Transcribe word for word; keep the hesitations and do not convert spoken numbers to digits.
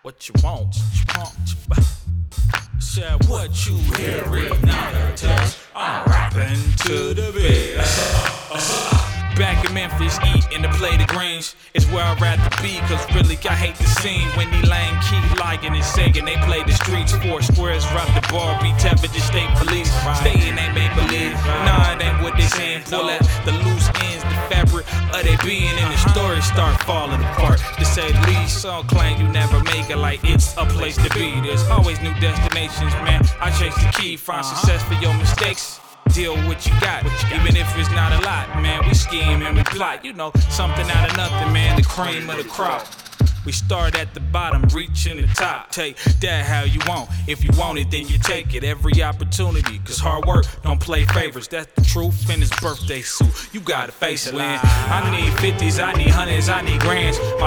what you want, you want. Said what you hear it now, touch. I'm rapping to the beat. Back in Memphis, eating the plate of greens is where I'd rather be, cause really I hate the scene when they lame keep lying and saying they play the streets. Four squares, rock the bar, beat temperature, state police. Stayin' they make believe, nah, it ain't what they saying. Pull out the loose ends, the fabric of they being, and the stories start falling apart. To say the least, some claim you never make it like it's a place to be. There's always new destinations, man. I chase the key, find success for your mistakes. Deal with what you got, even if it's not a lot, man. We scheme and we plot, you know, something out of nothing, man. The cream of the crop. We start at the bottom, reaching the top. Take that how you want. If you want it, then you take it. Every opportunity, cause hard work don't play favorites. That's the truth in his birthday suit. You gotta face it, man. I need fifties, I need hundreds, I need grands. My